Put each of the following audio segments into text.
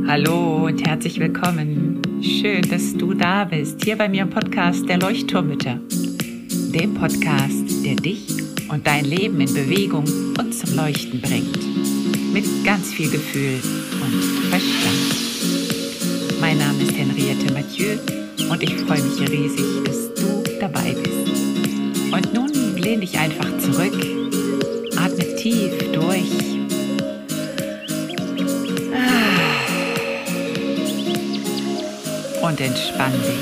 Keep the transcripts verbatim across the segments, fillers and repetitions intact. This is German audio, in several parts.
Hallo und herzlich willkommen. Schön, dass du da bist, hier bei mir im Podcast der Leuchtturmmütter. Dem Podcast, der dich und dein Leben in Bewegung und zum Leuchten bringt. Mit ganz viel Gefühl und Verstand. Mein Name ist Henriette Mathieu und ich freue mich riesig, dass du dabei bist. Und nun lehn dich einfach zurück, atme tief durch. Und entspann dich.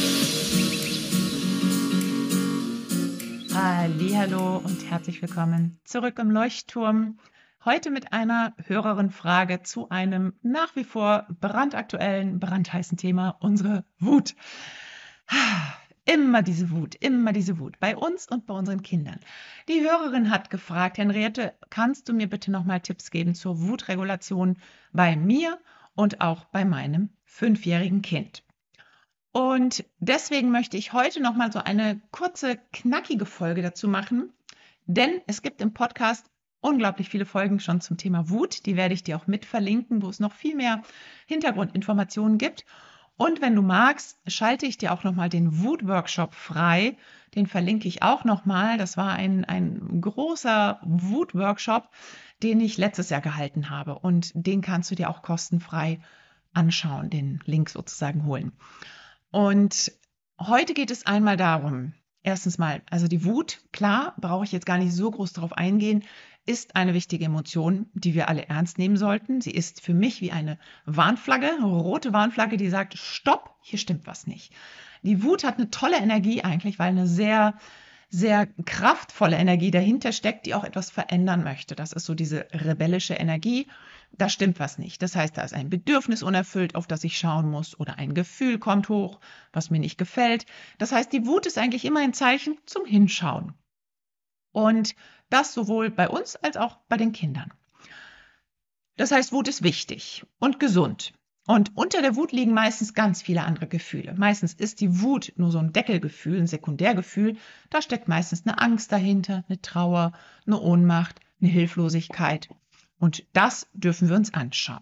Hallihallo und herzlich willkommen zurück im Leuchtturm. Heute mit einer Hörerin-Frage zu einem nach wie vor brandaktuellen, brandheißen Thema, unsere Wut. Immer diese Wut, immer diese Wut, bei uns und bei unseren Kindern. Die Hörerin hat gefragt, Henriette, kannst du mir bitte nochmal Tipps geben zur Wutregulation bei mir und auch bei meinem fünfjährigen Kind? Und deswegen möchte ich heute noch mal so eine kurze, knackige Folge dazu machen, denn es gibt im Podcast unglaublich viele Folgen schon zum Thema Wut. Die werde ich dir auch mit verlinken, wo es noch viel mehr Hintergrundinformationen gibt. Und wenn du magst, schalte ich dir auch noch mal den Wut-Workshop frei. Den verlinke ich auch noch mal. Das war ein, ein großer Wut-Workshop, den ich letztes Jahr gehalten habe. Und den kannst du dir auch kostenfrei anschauen, den Link sozusagen holen. Und heute geht es einmal darum, erstens mal, also die Wut, klar, brauche ich jetzt gar nicht so groß darauf eingehen, ist eine wichtige Emotion, die wir alle ernst nehmen sollten. Sie ist für mich wie eine Warnflagge, eine rote Warnflagge, die sagt, stopp, hier stimmt was nicht. Die Wut hat eine tolle Energie eigentlich, weil eine sehr, sehr kraftvolle Energie dahinter steckt, die auch etwas verändern möchte. Das ist so diese rebellische Energie. Da stimmt was nicht. Das heißt, da ist ein Bedürfnis unerfüllt, auf das ich schauen muss, oder ein Gefühl kommt hoch, was mir nicht gefällt. Das heißt, die Wut ist eigentlich immer ein Zeichen zum Hinschauen. Und das sowohl bei uns als auch bei den Kindern. Das heißt, Wut ist wichtig und gesund. Und unter der Wut liegen meistens ganz viele andere Gefühle. Meistens ist die Wut nur so ein Deckelgefühl, ein Sekundärgefühl. Da steckt meistens eine Angst dahinter, eine Trauer, eine Ohnmacht, eine Hilflosigkeit. Und das dürfen wir uns anschauen.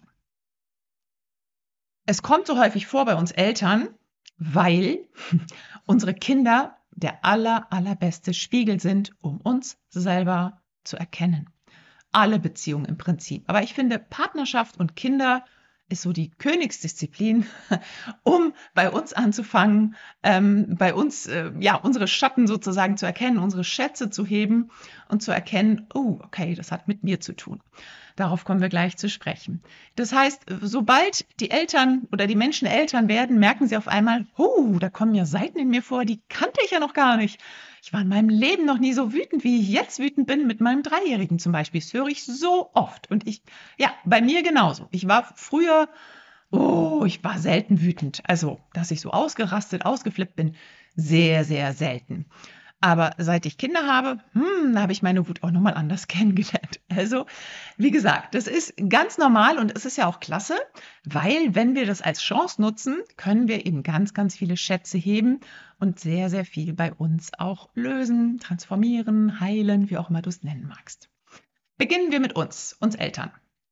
Es kommt so häufig vor bei uns Eltern, weil unsere Kinder der aller, allerbeste Spiegel sind, um uns selber zu erkennen. Alle Beziehungen im Prinzip. Aber ich finde, Partnerschaft und Kinder ist so die Königsdisziplin, um bei uns anzufangen, ähm, bei uns äh, ja unsere Schatten sozusagen zu erkennen, unsere Schätze zu heben und zu erkennen, oh, okay, das hat mit mir zu tun. Darauf kommen wir gleich zu sprechen. Das heißt, sobald die Eltern oder die Menschen Eltern werden, merken sie auf einmal, oh, da kommen ja Seiten in mir vor, die kannte ich ja noch gar nicht. Ich war in meinem Leben noch nie so wütend, wie ich jetzt wütend bin mit meinem Dreijährigen zum Beispiel. Das höre ich so oft. Und ich, ja, bei mir genauso. Ich war früher, oh, ich war selten wütend. Also, dass ich so ausgerastet, ausgeflippt bin, sehr, sehr selten. Aber seit ich Kinder habe, hm, da habe ich meine Wut auch nochmal anders kennengelernt. Also, wie gesagt, das ist ganz normal und es ist ja auch klasse, weil wenn wir das als Chance nutzen, können wir eben ganz, ganz viele Schätze heben und sehr, sehr viel bei uns auch lösen, transformieren, heilen, wie auch immer du es nennen magst. Beginnen wir mit uns, uns Eltern.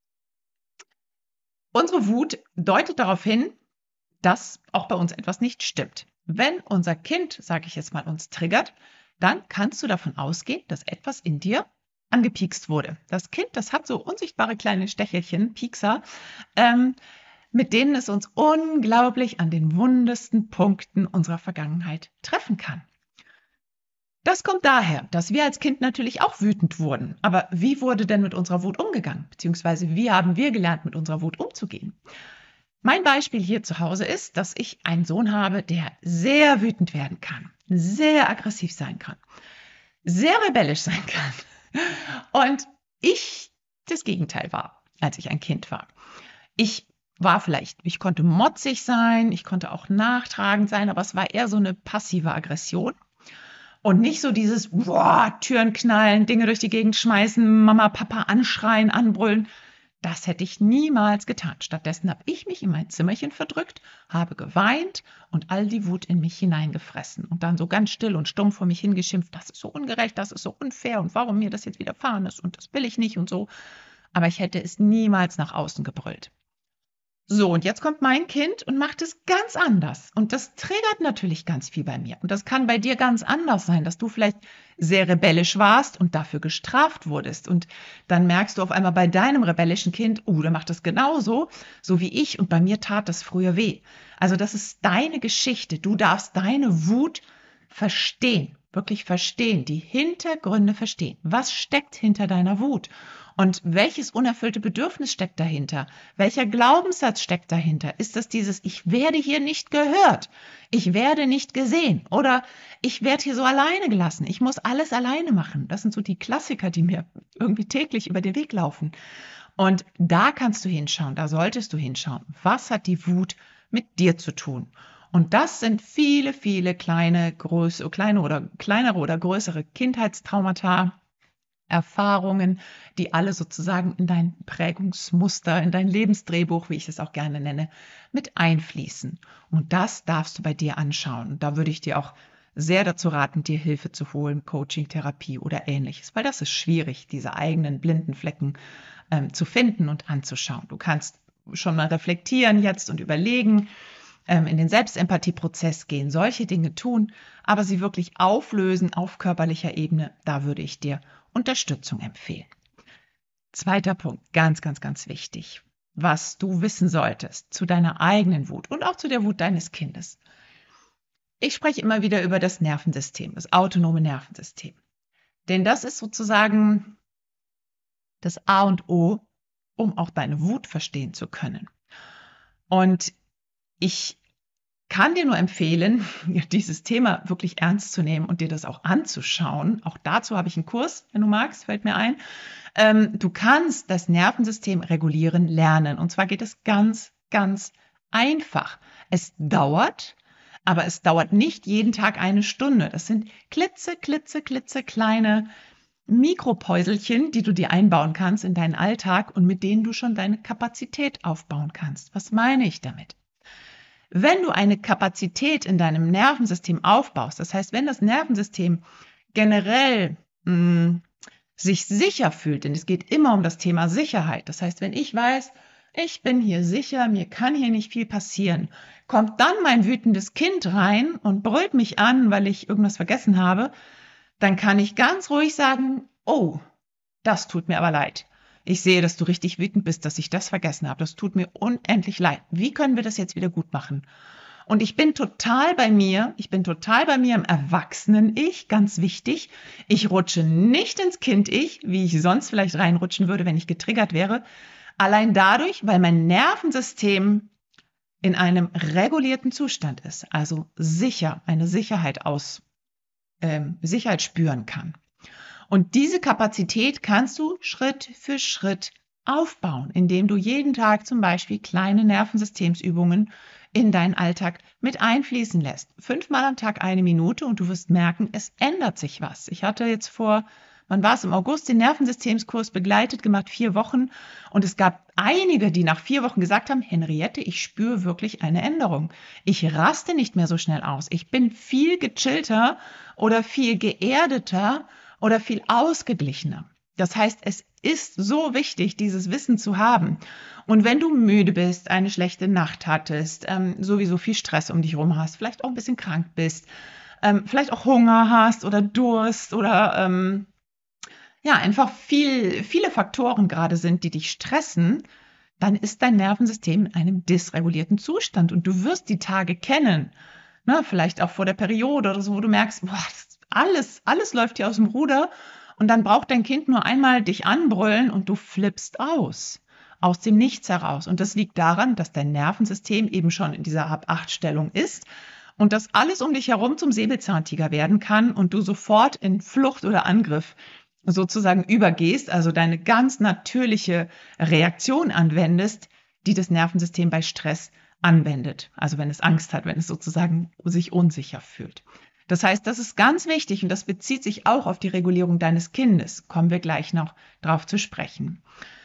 Unsere Wut deutet darauf hin, dass auch bei uns etwas nicht stimmt. Wenn unser Kind, sage ich jetzt mal, uns triggert, dann kannst du davon ausgehen, dass etwas in dir angepiekst wurde. Das Kind, das hat so unsichtbare kleine Stechelchen, Piekser, ähm, mit denen es uns unglaublich an den wundesten Punkten unserer Vergangenheit treffen kann. Das kommt daher, dass wir als Kind natürlich auch wütend wurden. Aber wie wurde denn mit unserer Wut umgegangen? Beziehungsweise wie haben wir gelernt, mit unserer Wut umzugehen? Mein Beispiel hier zu Hause ist, dass ich einen Sohn habe, der sehr wütend werden kann, sehr aggressiv sein kann, sehr rebellisch sein kann. Und ich das Gegenteil war, als ich ein Kind war. Ich war vielleicht, ich konnte motzig sein, ich konnte auch nachtragend sein, aber es war eher so eine passive Aggression. Und nicht so dieses, boah, Türen knallen, Dinge durch die Gegend schmeißen, Mama, Papa anschreien, anbrüllen. Das hätte ich niemals getan. Stattdessen habe ich mich in mein Zimmerchen verdrückt, habe geweint und all die Wut in mich hineingefressen und dann so ganz still und stumm vor mich hingeschimpft, das ist so ungerecht, das ist so unfair und warum mir das jetzt widerfahren ist und das will ich nicht und so. Aber ich hätte es niemals nach außen gebrüllt. So, und jetzt kommt mein Kind und macht es ganz anders. Und das triggert natürlich ganz viel bei mir. Und das kann bei dir ganz anders sein, dass du vielleicht sehr rebellisch warst und dafür gestraft wurdest. Und dann merkst du auf einmal bei deinem rebellischen Kind, oh, der macht das genauso, so wie ich. Und bei mir tat das früher weh. Also das ist deine Geschichte. Du darfst deine Wut verstehen, wirklich verstehen, die Hintergründe verstehen. Was steckt hinter deiner Wut? Und welches unerfüllte Bedürfnis steckt dahinter? Welcher Glaubenssatz steckt dahinter? Ist das dieses, ich werde hier nicht gehört, ich werde nicht gesehen oder ich werde hier so alleine gelassen, ich muss alles alleine machen? Das sind so die Klassiker, die mir irgendwie täglich über den Weg laufen. Und da kannst du hinschauen, da solltest du hinschauen. Was hat die Wut mit dir zu tun? Und das sind viele, viele kleine, große, kleine oder kleinere oder größere Kindheitstraumata, Erfahrungen, die alle sozusagen in dein Prägungsmuster, in dein Lebensdrehbuch, wie ich es auch gerne nenne, mit einfließen. Und das darfst du bei dir anschauen. Und da würde ich dir auch sehr dazu raten, dir Hilfe zu holen, Coaching, Therapie oder ähnliches, weil das ist schwierig, diese eigenen blinden Flecken ähm, zu finden und anzuschauen. Du kannst schon mal reflektieren jetzt und überlegen, ähm, in den Selbstempathieprozess gehen, solche Dinge tun, aber sie wirklich auflösen auf körperlicher Ebene, da würde ich dir Unterstützung empfehlen. Zweiter Punkt, ganz, ganz, ganz wichtig, was du wissen solltest zu deiner eigenen Wut und auch zu der Wut deines Kindes. Ich spreche immer wieder über das Nervensystem, das autonome Nervensystem. Denn das ist sozusagen das A und O, um auch deine Wut verstehen zu können. Und ich kann dir nur empfehlen, dieses Thema wirklich ernst zu nehmen und dir das auch anzuschauen. Auch dazu habe ich einen Kurs, wenn du magst, fällt mir ein. Ähm, du kannst das Nervensystem regulieren lernen. Und zwar geht es ganz, ganz einfach. Es dauert, aber es dauert nicht jeden Tag eine Stunde. Das sind klitze, klitze, klitze kleine Mikropäuselchen, die du dir einbauen kannst in deinen Alltag und mit denen du schon deine Kapazität aufbauen kannst. Was meine ich damit? Wenn du eine Kapazität in deinem Nervensystem aufbaust, das heißt, wenn das Nervensystem generell mh, sich sicher fühlt, denn es geht immer um das Thema Sicherheit. Das heißt, wenn ich weiß, ich bin hier sicher, mir kann hier nicht viel passieren, kommt dann mein wütendes Kind rein und brüllt mich an, weil ich irgendwas vergessen habe, dann kann ich ganz ruhig sagen, oh, das tut mir aber leid. Ich sehe, dass du richtig wütend bist, dass ich das vergessen habe. Das tut mir unendlich leid. Wie können wir das jetzt wieder gut machen? Und ich bin total bei mir, ich bin total bei mir im Erwachsenen-Ich, ganz wichtig. Ich rutsche nicht ins Kind-Ich, wie ich sonst vielleicht reinrutschen würde, wenn ich getriggert wäre. Allein dadurch, weil mein Nervensystem in einem regulierten Zustand ist, also sicher, eine Sicherheit aus, ähm, Sicherheit spüren kann. Und diese Kapazität kannst du Schritt für Schritt aufbauen, indem du jeden Tag zum Beispiel kleine Nervensystemsübungen in deinen Alltag mit einfließen lässt. Fünfmal am Tag eine Minute und du wirst merken, es ändert sich was. Ich hatte jetzt vor, wann war es, im August den Nervensystemskurs begleitet, gemacht, vier Wochen. Und es gab einige, die nach vier Wochen gesagt haben, Henriette, ich spüre wirklich eine Änderung. Ich raste nicht mehr so schnell aus. Ich bin viel gechillter oder viel geerdeter oder viel ausgeglichener. Das heißt, es ist so wichtig, dieses Wissen zu haben. Und wenn du müde bist, eine schlechte Nacht hattest, ähm, sowieso viel Stress um dich herum hast, vielleicht auch ein bisschen krank bist, ähm, vielleicht auch Hunger hast oder Durst oder ähm, ja, einfach viel, viele Faktoren gerade sind, die dich stressen, dann ist dein Nervensystem in einem dysregulierten Zustand und du wirst die Tage kennen, ne, vielleicht auch vor der Periode oder so, wo du merkst, boah, alles, alles läuft hier aus dem Ruder und dann braucht dein Kind nur einmal dich anbrüllen und du flippst aus, aus dem Nichts heraus. Und das liegt daran, dass dein Nervensystem eben schon in dieser Hab-Acht-Stellung ist und dass alles um dich herum zum Säbelzahntiger werden kann und du sofort in Flucht oder Angriff sozusagen übergehst, also deine ganz natürliche Reaktion anwendest, die das Nervensystem bei Stress anwendet. Also wenn es Angst hat, wenn es sozusagen sich unsicher fühlt. Das heißt, das ist ganz wichtig und das bezieht sich auch auf die Regulierung deines Kindes. Kommen wir gleich noch drauf zu sprechen.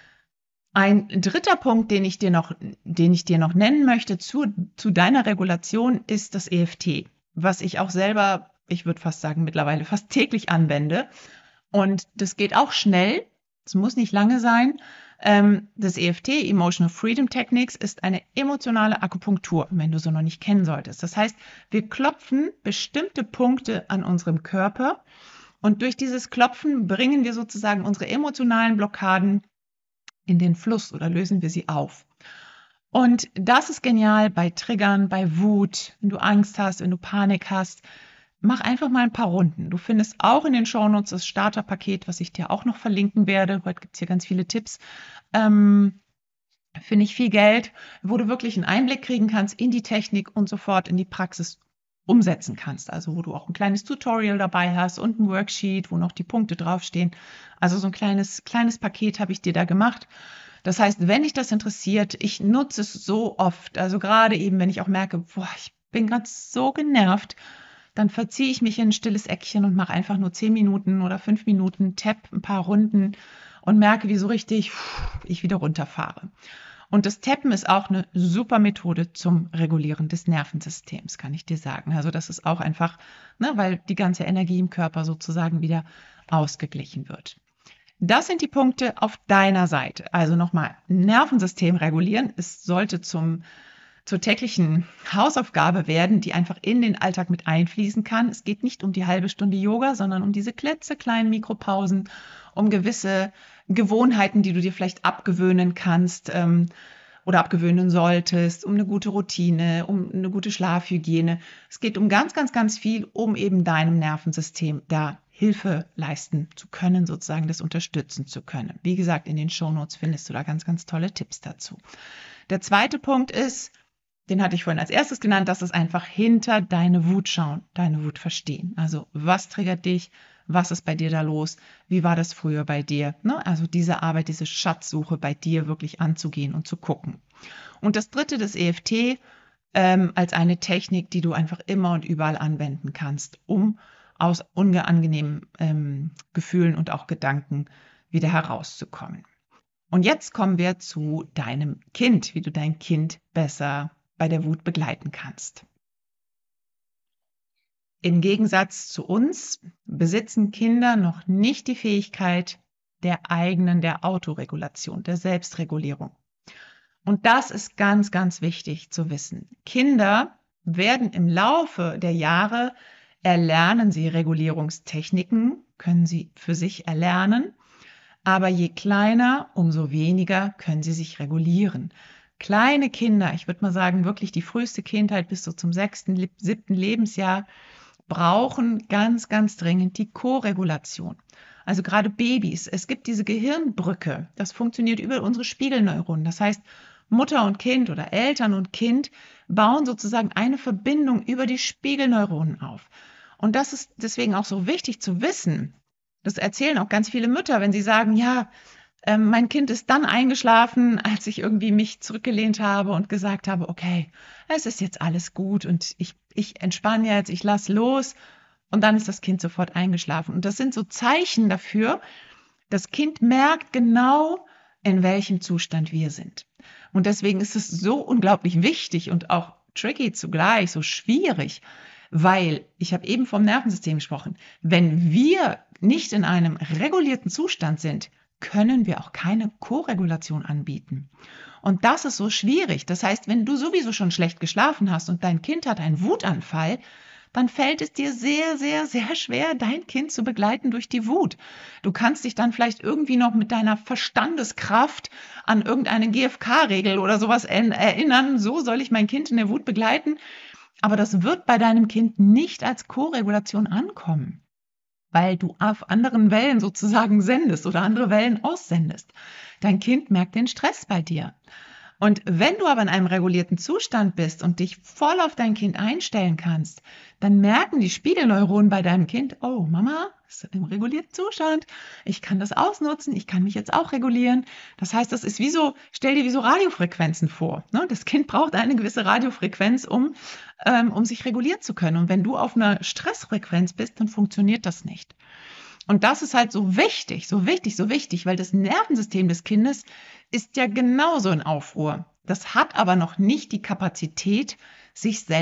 Ein dritter Punkt, den ich dir noch, den ich dir noch nennen möchte zu, zu deiner Regulation, ist das E F T, was ich auch selber, ich würde fast sagen, mittlerweile fast täglich anwende. Und das geht auch schnell. Es muss nicht lange sein. Ähm, das E F T, Emotional Freedom Techniques, ist eine emotionale Akupunktur, wenn du so noch nicht kennen solltest. Das heißt, wir klopfen bestimmte Punkte an unserem Körper und durch dieses Klopfen bringen wir sozusagen unsere emotionalen Blockaden in den Fluss oder lösen wir sie auf. Und das ist genial bei Triggern, bei Wut, wenn du Angst hast, wenn du Panik hast. Mach einfach mal ein paar Runden. Du findest auch in den Shownotes das Starterpaket, was ich dir auch noch verlinken werde. Heute gibt es hier ganz viele Tipps. Ähm, finde ich viel Geld, wo du wirklich einen Einblick kriegen kannst in die Technik und sofort in die Praxis umsetzen kannst. Also wo du auch ein kleines Tutorial dabei hast und ein Worksheet, wo noch die Punkte draufstehen. Also so ein kleines, kleines Paket habe ich dir da gemacht. Das heißt, wenn dich das interessiert, ich nutze es so oft. Also gerade eben, wenn ich auch merke, boah, ich bin gerade so genervt, dann verziehe ich mich in ein stilles Eckchen und mache einfach nur zehn Minuten oder fünf Minuten, tapp ein paar Runden und merke, wie so richtig ich wieder runterfahre. Und das Tappen ist auch eine super Methode zum Regulieren des Nervensystems, kann ich dir sagen. Also das ist auch einfach, ne, weil die ganze Energie im Körper sozusagen wieder ausgeglichen wird. Das sind die Punkte auf deiner Seite. Also nochmal, Nervensystem regulieren. Es sollte zum zur täglichen Hausaufgabe werden, die einfach in den Alltag mit einfließen kann. Es geht nicht um die halbe Stunde Yoga, sondern um diese klitzekleinen Mikropausen, um gewisse Gewohnheiten, die du dir vielleicht abgewöhnen kannst ähm, oder abgewöhnen solltest, um eine gute Routine, um eine gute Schlafhygiene. Es geht um ganz, ganz, ganz viel, um eben deinem Nervensystem da Hilfe leisten zu können, sozusagen das unterstützen zu können. Wie gesagt, in den Shownotes findest du da ganz, ganz tolle Tipps dazu. Der zweite Punkt ist, den hatte ich vorhin als erstes genannt, das ist einfach hinter deine Wut schauen, deine Wut verstehen. Also was triggert dich, was ist bei dir da los, wie war das früher bei dir? Ne? Also diese Arbeit, diese Schatzsuche bei dir wirklich anzugehen und zu gucken. Und das dritte, das E F T, ähm, als eine Technik, die du einfach immer und überall anwenden kannst, um aus unangenehmen ähm, Gefühlen und auch Gedanken wieder herauszukommen. Und jetzt kommen wir zu deinem Kind, wie du dein Kind besser bei der Wut begleiten kannst. Im Gegensatz zu uns besitzen Kinder noch nicht die Fähigkeit der eigenen, der Autoregulation, der Selbstregulierung. Und das ist ganz, ganz wichtig zu wissen. Kinder werden im Laufe der Jahre erlernen sie Regulierungstechniken, können sie für sich erlernen, aber je kleiner, umso weniger können sie sich regulieren. Kleine Kinder, ich würde mal sagen, wirklich die früheste Kindheit bis so zum sechsten, siebten Lebensjahr, brauchen ganz, ganz dringend die Koregulation. Also gerade Babys. Es gibt diese Gehirnbrücke. Das funktioniert über unsere Spiegelneuronen. Das heißt, Mutter und Kind oder Eltern und Kind bauen sozusagen eine Verbindung über die Spiegelneuronen auf. Und das ist deswegen auch so wichtig zu wissen. Das erzählen auch ganz viele Mütter, wenn sie sagen, ja, ähm, mein Kind ist dann eingeschlafen, als ich irgendwie mich zurückgelehnt habe und gesagt habe, okay, es ist jetzt alles gut und ich, ich entspanne jetzt, ich lasse los. Und dann ist das Kind sofort eingeschlafen. Und das sind so Zeichen dafür, das Kind merkt genau, in welchem Zustand wir sind. Und deswegen ist es so unglaublich wichtig und auch tricky zugleich, so schwierig, weil, ich habe eben vom Nervensystem gesprochen, wenn wir nicht in einem regulierten Zustand sind, können wir auch keine Koregulation anbieten. Und das ist so schwierig. Das heißt, wenn du sowieso schon schlecht geschlafen hast und dein Kind hat einen Wutanfall, dann fällt es dir sehr, sehr, sehr schwer, dein Kind zu begleiten durch die Wut. Du kannst dich dann vielleicht irgendwie noch mit deiner Verstandeskraft an irgendeine G F K-Regel oder sowas erinnern. So soll ich mein Kind in der Wut begleiten. Aber das wird bei deinem Kind nicht als Koregulation ankommen, weil du auf anderen Wellen sozusagen sendest oder andere Wellen aussendest. Dein Kind merkt den Stress bei dir. Und wenn du aber in einem regulierten Zustand bist und dich voll auf dein Kind einstellen kannst, dann merken die Spiegelneuronen bei deinem Kind, oh, Mama ist im regulierten Zustand, ich kann das ausnutzen, ich kann mich jetzt auch regulieren. Das heißt, das ist wie so, stell dir wie so Radiofrequenzen vor. Ne? Das Kind braucht eine gewisse Radiofrequenz, um, ähm, um sich regulieren zu können. Und wenn du auf einer Stressfrequenz bist, dann funktioniert das nicht. Und das ist halt so wichtig, so wichtig, so wichtig, weil das Nervensystem des Kindes ist ja genauso in Aufruhr. Das hat aber noch nicht die Kapazität, sich selber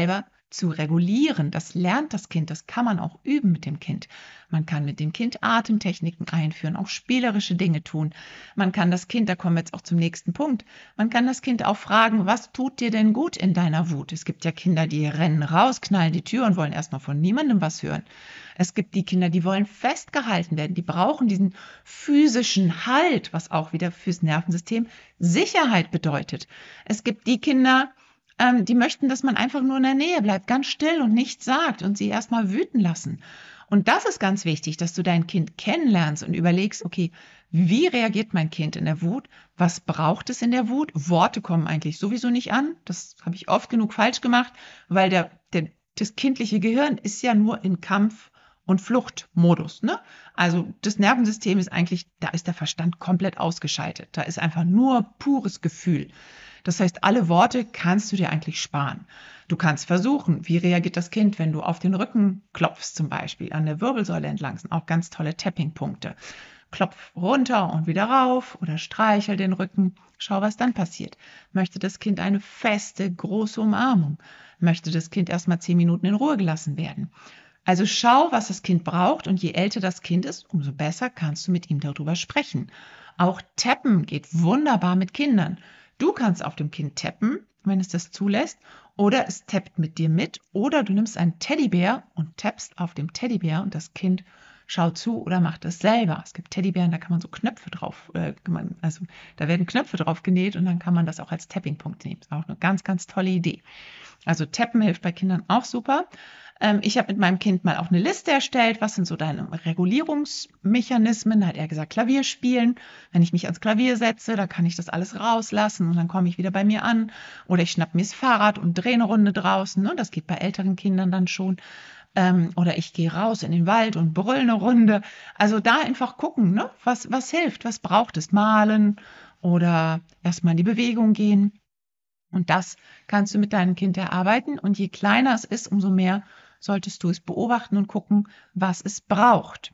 zu regulieren. Das lernt das Kind, das kann man auch üben mit dem Kind. Man kann mit dem Kind Atemtechniken einführen, auch spielerische Dinge tun. Man kann das Kind, da kommen wir jetzt auch zum nächsten Punkt, man kann das Kind auch fragen, was tut dir denn gut in deiner Wut? Es gibt ja Kinder, die rennen raus, knallen die Tür und wollen erstmal von niemandem was hören. Es gibt die Kinder, die wollen festgehalten werden, die brauchen diesen physischen Halt, was auch wieder fürs Nervensystem Sicherheit bedeutet. Es gibt die Kinder, ähm, die möchten, dass man einfach nur in der Nähe bleibt, ganz still und nichts sagt und sie erstmal wüten lassen. Und das ist ganz wichtig, dass du dein Kind kennenlernst und überlegst, okay, wie reagiert mein Kind in der Wut? Was braucht es in der Wut? Worte kommen eigentlich sowieso nicht an. Das habe ich oft genug falsch gemacht, weil der, der, das kindliche Gehirn ist ja nur in Kampf- und Fluchtmodus, ne? Also das Nervensystem ist eigentlich, da ist der Verstand komplett ausgeschaltet. Da ist einfach nur pures Gefühl. Das heißt, alle Worte kannst du dir eigentlich sparen. Du kannst versuchen, wie reagiert das Kind, wenn du auf den Rücken klopfst zum Beispiel, an der Wirbelsäule entlang, das sind auch ganz tolle Tapping-Punkte. Klopf runter und wieder rauf oder streichel den Rücken. Schau, was dann passiert. Möchte das Kind eine feste, große Umarmung? Möchte das Kind erstmal zehn Minuten in Ruhe gelassen werden? Also schau, was das Kind braucht und je älter das Kind ist, umso besser kannst du mit ihm darüber sprechen. Auch Tappen geht wunderbar mit Kindern. Du kannst auf dem Kind tappen, wenn es das zulässt, oder es tappt mit dir mit, oder du nimmst einen Teddybär und tappst auf dem Teddybär und das Kind schaut zu oder macht es selber. Es gibt Teddybären, da kann man so Knöpfe drauf, äh, also da werden Knöpfe drauf genäht und dann kann man das auch als Tapping-Punkt nehmen. Das ist auch eine ganz, ganz tolle Idee. Also Tappen hilft bei Kindern auch super. Ähm, ich habe mit meinem Kind mal auch eine Liste erstellt. Was sind so deine Regulierungsmechanismen? Da hat er gesagt, Klavier spielen. Wenn ich mich ans Klavier setze, da kann ich das alles rauslassen und dann komme ich wieder bei mir an. Oder ich schnapp mir das Fahrrad und drehe eine Runde draußen. Ne? Das geht bei älteren Kindern dann schon. Ähm, oder ich gehe raus in den Wald und brülle eine Runde. Also da einfach gucken, ne? was, was hilft, was braucht es? Malen oder erstmal in die Bewegung gehen. Und das kannst du mit deinem Kind erarbeiten. Und je kleiner es ist, umso mehr solltest du es beobachten und gucken, was es braucht.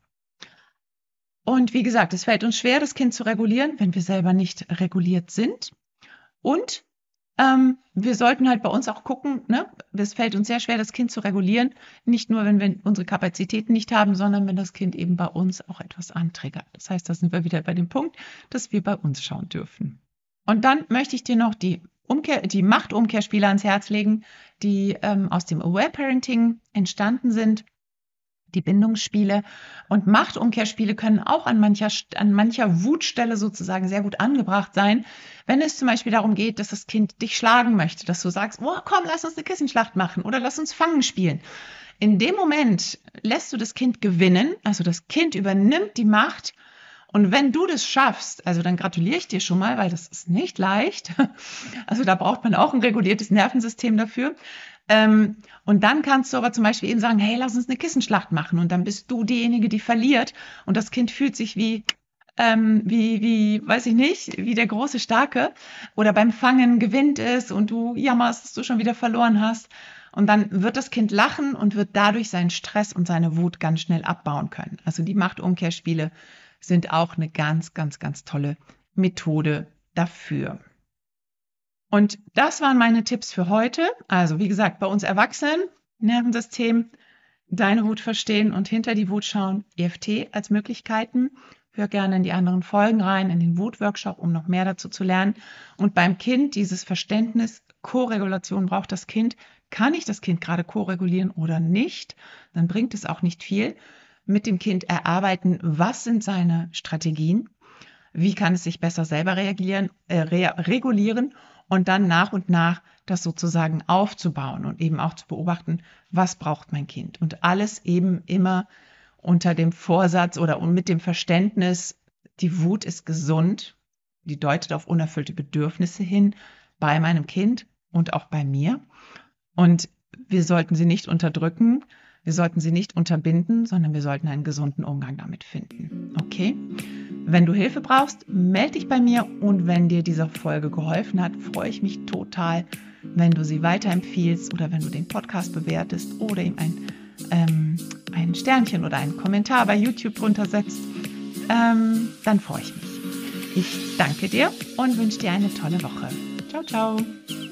Und wie gesagt, es fällt uns schwer, das Kind zu regulieren, wenn wir selber nicht reguliert sind. Und ähm, wir sollten halt bei uns auch gucken, ne? Es fällt uns sehr schwer, das Kind zu regulieren. Nicht nur, wenn wir unsere Kapazitäten nicht haben, sondern wenn das Kind eben bei uns auch etwas antriggert. Das heißt, da sind wir wieder bei dem Punkt, dass wir bei uns schauen dürfen. Und dann möchte ich dir noch die Umkehr, die Machtumkehrspiele ans Herz legen, die ähm, aus dem Aware Parenting entstanden sind, die Bindungsspiele. Und Machtumkehrspiele können auch an mancher, an mancher Wutstelle sozusagen sehr gut angebracht sein, wenn es zum Beispiel darum geht, dass das Kind dich schlagen möchte, dass du sagst, oh komm, lass uns eine Kissenschlacht machen oder lass uns Fangen spielen. In dem Moment lässt du das Kind gewinnen, also das Kind übernimmt die Macht. Und wenn du das schaffst, also dann gratuliere ich dir schon mal, weil das ist nicht leicht. Also da braucht man auch ein reguliertes Nervensystem dafür. Ähm, und dann kannst du aber zum Beispiel eben sagen, hey, lass uns eine Kissenschlacht machen. Und dann bist du diejenige, die verliert. Und das Kind fühlt sich wie, ähm, wie, wie, weiß ich nicht, wie der große Starke. Oder beim Fangen gewinnt es und du jammerst, dass du schon wieder verloren hast. Und dann wird das Kind lachen und wird dadurch seinen Stress und seine Wut ganz schnell abbauen können. Also die Machtumkehrspiele sind auch eine ganz, ganz, ganz tolle Methode dafür. Und das waren meine Tipps für heute. Also wie gesagt, bei uns Erwachsenen, Nervensystem, deine Wut verstehen und hinter die Wut schauen, E F T als Möglichkeiten. Hör gerne in die anderen Folgen rein, in den Wutworkshop, um noch mehr dazu zu lernen. Und beim Kind dieses Verständnis, Koregulation braucht das Kind. Kann ich das Kind gerade koregulieren oder nicht? Dann bringt es auch nicht viel. Mit dem Kind erarbeiten, was sind seine Strategien, wie kann es sich besser selber reagieren, äh, re regulieren und dann nach und nach das sozusagen aufzubauen und eben auch zu beobachten, was braucht mein Kind. Und alles eben immer unter dem Vorsatz oder mit dem Verständnis, die Wut ist gesund, die deutet auf unerfüllte Bedürfnisse hin bei meinem Kind und auch bei mir. Und wir sollten sie nicht unterdrücken, wir sollten sie nicht unterbinden, sondern wir sollten einen gesunden Umgang damit finden. Okay? Wenn du Hilfe brauchst, melde dich bei mir und wenn dir diese Folge geholfen hat, freue ich mich total, wenn du sie weiterempfiehlst oder wenn du den Podcast bewertest oder ihm ein, ähm, ein Sternchen oder einen Kommentar bei YouTube drunter setzt. Ähm, dann freue ich mich. Ich danke dir und wünsche dir eine tolle Woche. Ciao, ciao.